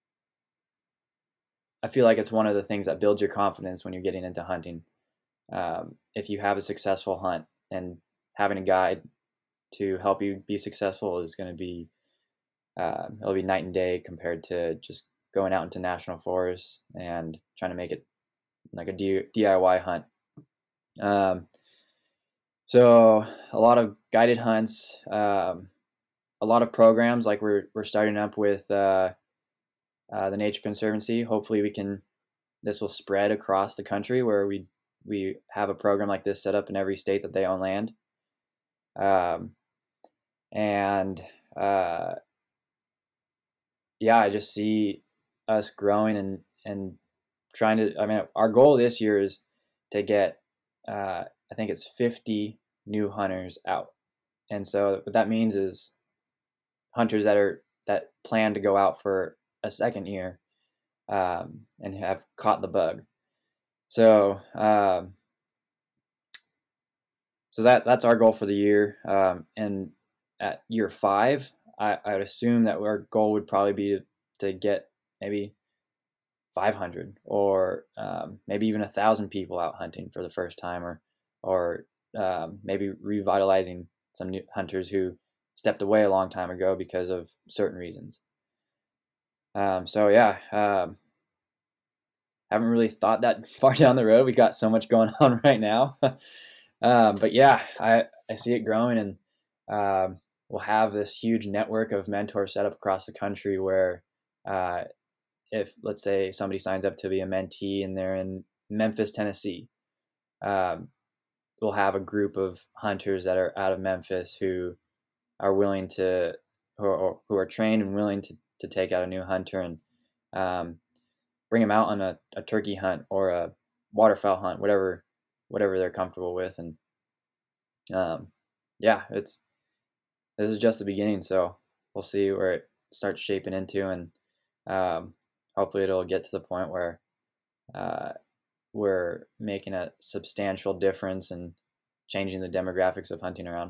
I feel like it's one of the things that builds your confidence when you're getting into hunting. Um, if you have a successful hunt, and having a guide to help you be successful is going to be uh, it'll be night and day compared to just going out into national forests and trying to make it like a D- DIY hunt. Um, so a lot of guided hunts, um, a lot of programs, like we're we're starting up with uh, uh, the Nature Conservancy. Hopefully, we can this will spread across the country, where we we have a program like this set up in every state that they own land. Um, and uh, yeah, I just see us growing and and trying to. I mean, our goal this year is to get. Uh, I think it's fifty new hunters out, and so what that means is hunters that are that plan to go out for a second year, um, and have caught the bug. So um, so that that's our goal for the year. Um, and at year five, I, I would assume that our goal would probably be to, to get maybe five hundred, or um, maybe even a thousand people out hunting for the first time, or or um, maybe revitalizing some new hunters who stepped away a long time ago because of certain reasons. Um, so yeah, um, haven't really thought that far down the road. We got so much going on right now. um, but yeah, I, I see it growing, and um, we'll have this huge network of mentors set up across the country where uh, if, let's say, somebody signs up to be a mentee and they're in Memphis, Tennessee, um, we'll have a group of hunters that are out of Memphis who are willing to, who are, who are trained and willing to, to take out a new hunter and um, bring them out on a, a turkey hunt or a waterfowl hunt, whatever whatever they're comfortable with. And um, yeah, it's this is just the beginning, so we'll see where it starts shaping into, and um, hopefully it'll get to the point where uh, we're making a substantial difference and changing the demographics of hunting around.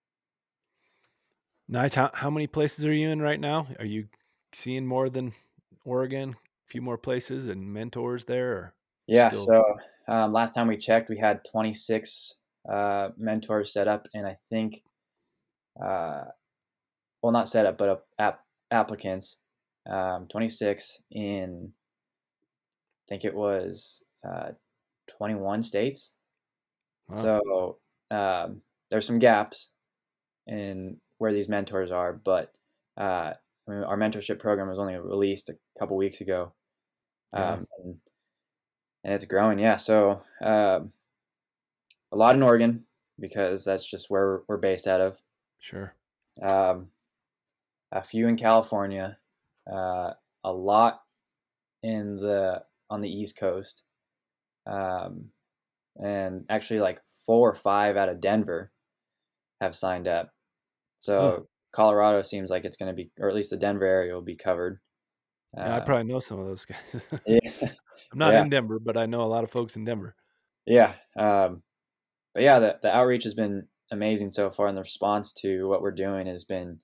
Nice. How how many places are you in right now? Are you seeing more than Oregon? A few more places and mentors there, or Yeah, still? so um, last time we checked, we had twenty-six uh, mentors set up, and I think uh, well, not set up, but uh, app applicants, um, twenty-six in, I think it was uh, twenty-one states. Wow. So um, there's some gaps in where these mentors are, but uh, I mean, our mentorship program was only released a couple weeks ago, Yeah, um, and, and it's growing. Yeah, so um, a lot in Oregon, because that's just where we're, we're based out of. sure. Um, a few in California, uh, a lot in the on the East Coast, um, and actually like four or five out of Denver have signed up. Huh. So Colorado seems like it's going to be, or at least the Denver area will be covered. Yeah, I Uh, probably know some of those guys. yeah, I'm not yeah, in Denver, but I know a lot of folks in Denver. yeah. Um, but yeah, the the outreach has been amazing so far, and the response to what we're doing has been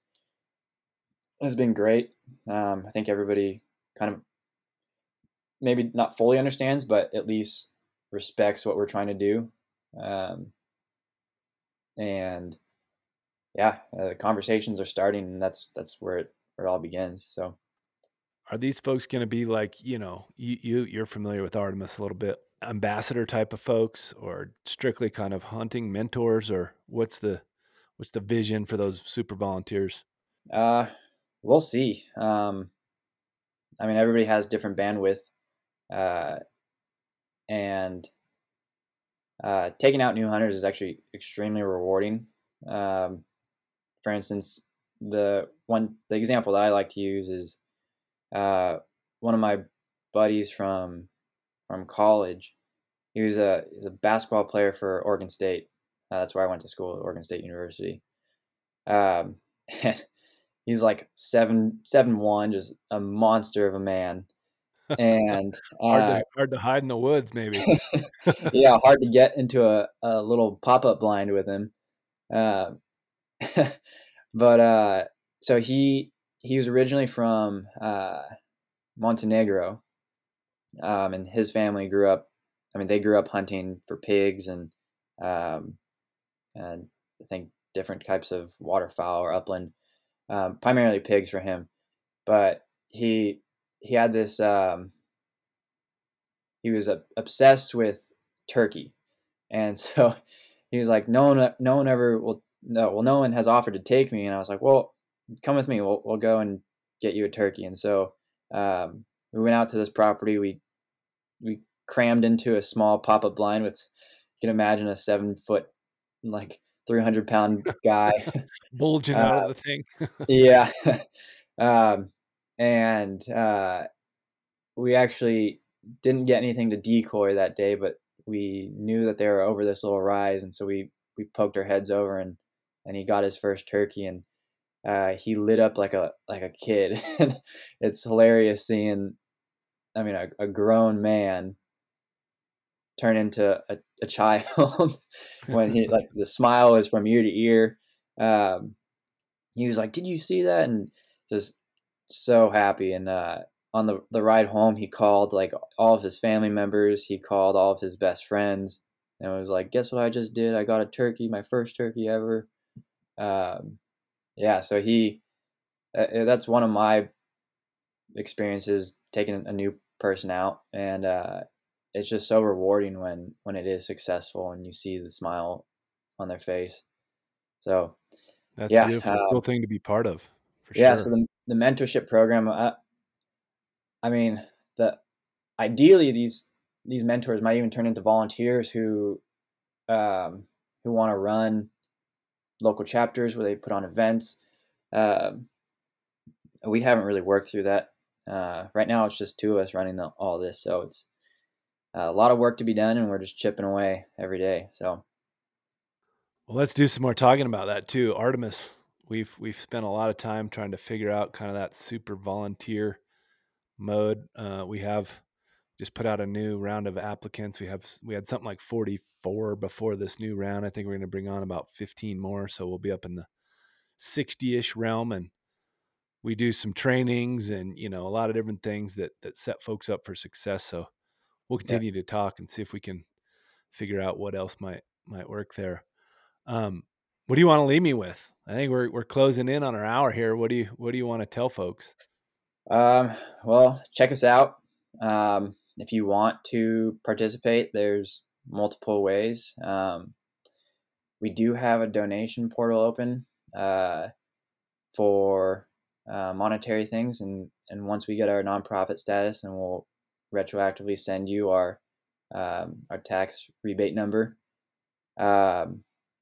has been great. Um, I think everybody kind of maybe not fully understands, but at least respects what we're trying to do. Um, and yeah, uh, the conversations are starting, and that's that's where it where it all begins. So Are these folks going to be like, you know, you, you you're familiar with Artemis a little bit, ambassador type of folks, or strictly kind of hunting mentors, or what's the what's the vision for those super volunteers? uh, we'll see. Um, I mean, everybody has different bandwidth, uh, and uh, taking out new hunters is actually extremely rewarding. Um, for instance, the one the example that I like to use is uh, one of my buddies from from college. He was a he's a basketball player for Oregon State. Uh, that's where I went to school at Oregon State University. Um, he's like seven seven one, just a monster of a man. And hard uh, to hard to hide in the woods, maybe. yeah, hard to get into a, a little pop up blind with him. Uh, but uh, so he he was originally from uh, Montenegro, um, and his family grew up. I mean, they grew up hunting for pigs and um, and I think different types of waterfowl or upland, um, primarily pigs for him. But he he had this. Um, he was uh, obsessed with turkey, and so he was like, "No one, no one ever will. No, well, no one has offered to take me." And I was like, "Well, come with me. We'll we'll go and get you a turkey." And so um, we went out to this property. We we crammed into a small pop up blind with, you can imagine, a seven foot, like three hundred pound guy. Bulging uh, out of the thing. yeah, um, and uh, we actually didn't get anything to decoy that day, but we knew that they were over this little rise, and so we we poked our heads over, and and he got his first turkey, and uh, he lit up like a like a kid. It's hilarious seeing, I mean, a, a grown man turn into a, a child when he, like, the smile is from ear to ear. Um, he was like, "Did you see that?" And just so happy. And uh, on the the ride home, he called like all of his family members. He called all of his best friends, and was like, "Guess what I just did? I got a turkey, my first turkey ever." Um, yeah, so he uh, that's one of my experiences, taking a new person out, and uh, it's just so rewarding when when it is successful and you see the smile on their face. So That's yeah, beautiful. Cool um, thing to be part of, for yeah. So sure. the the mentorship program, uh, I mean, the ideally these these mentors might even turn into volunteers who um, who want to run local chapters where they put on events. Um, we haven't really worked through that. Uh, right now, it's just two of us running the, all this, so it's uh, a lot of work to be done, and we're just chipping away every day. So Well, let's do some more talking about that too. Artemis, we've we've spent a lot of time trying to figure out kind of that super volunteer mode. Uh, we have just put out a new round of applicants. We have we had something like forty-four before this new round. I think we're going to bring on about fifteen more, so we'll be up in the sixty-ish realm. And we do some trainings and, you know, a lot of different things that that set folks up for success. So we'll yeah, continue to talk and see if we can figure out what else might might work there. Um, what do you want to leave me with? I think we're we're closing in on our hour here. What do you what do you want to tell folks? um, well, check us out. Um, if you want to participate, there's multiple ways. Um, we do have a donation portal open uh, for uh, monetary things, and and once we get our nonprofit status, and we'll retroactively send you our um, our tax rebate number. Um,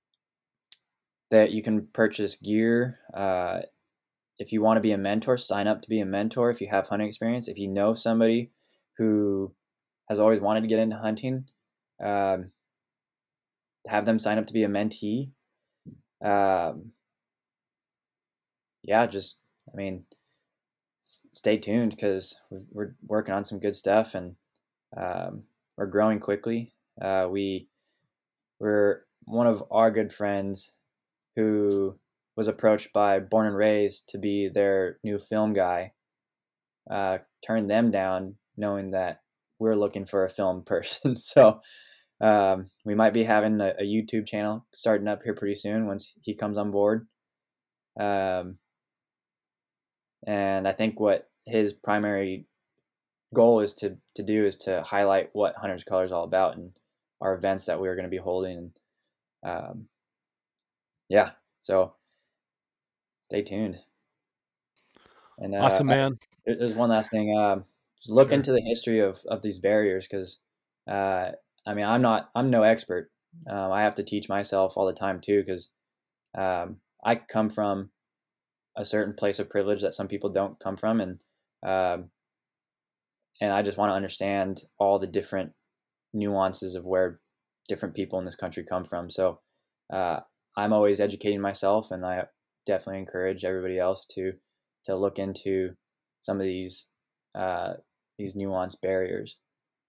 that you can purchase gear. Uh, if you want to be a mentor, sign up to be a mentor. If you have hunting experience, if you know somebody who has always wanted to get into hunting, um, have them sign up to be a mentee. Um, yeah, just I mean, stay tuned because we're working on some good stuff, and um, we're growing quickly. Uh, we we're one of our good friends who was approached by Born and Raised to be their new film guy. Uh, turned them down, knowing that we're looking for a film person. So um, we might be having a, a YouTube channel starting up here pretty soon once he comes on board. Um, and I think what his primary goal is to to do is to highlight what Hunter's Color is all about and our events that we are going to be holding. Um, yeah, so stay tuned. And uh, Awesome, I, man. there's one last thing. Um, just look Sure. into the history of of these barriers because uh, I mean I'm not I'm no expert. Um, I have to teach myself all the time too because um, I come from a certain place of privilege that some people don't come from, and um, and I just want to understand all the different nuances of where different people in this country come from. So uh, I'm always educating myself, and I definitely encourage everybody else to to look into some of these uh, these nuanced barriers.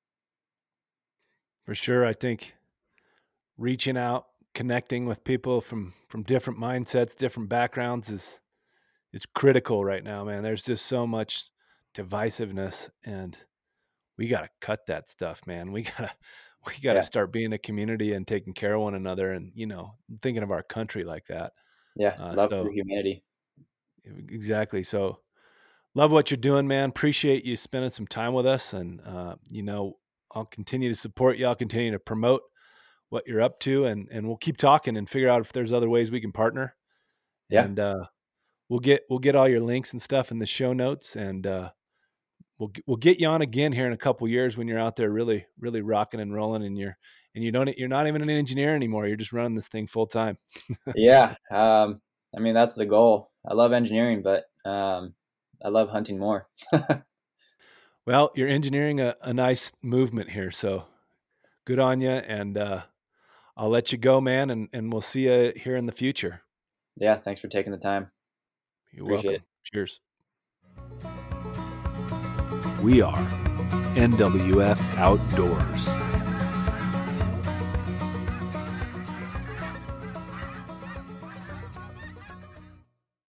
For sure. I think reaching out, connecting with people from from different mindsets, different backgrounds is is critical right now, man. There's just so much divisiveness, and we got to cut that stuff, man. We got to we got to Yeah, start being a community and taking care of one another, and you know, thinking of our country like that. yeah, Uh, love for so humanity. exactly. So love what you're doing, man. Appreciate you spending some time with us, and uh, you know, I'll continue to support you. I'll continue to promote what you're up to, and and we'll keep talking and figure out if there's other ways we can partner. Yeah, And uh, we'll get we'll get all your links and stuff in the show notes, and uh, we'll we'll get you on again here in a couple years when you're out there really really rocking and rolling, and you're and you don't you're not even an engineer anymore. You're just running this thing full time. yeah. Um, I mean that's the goal. I love engineering, but um, I love hunting more. Well, you're engineering a, a nice movement here, so good on you. And uh, I'll let you go, man, and and we'll see you here in the future. Yeah, thanks for taking the time. You're Appreciate it. welcome. Cheers. We are N W F Outdoors.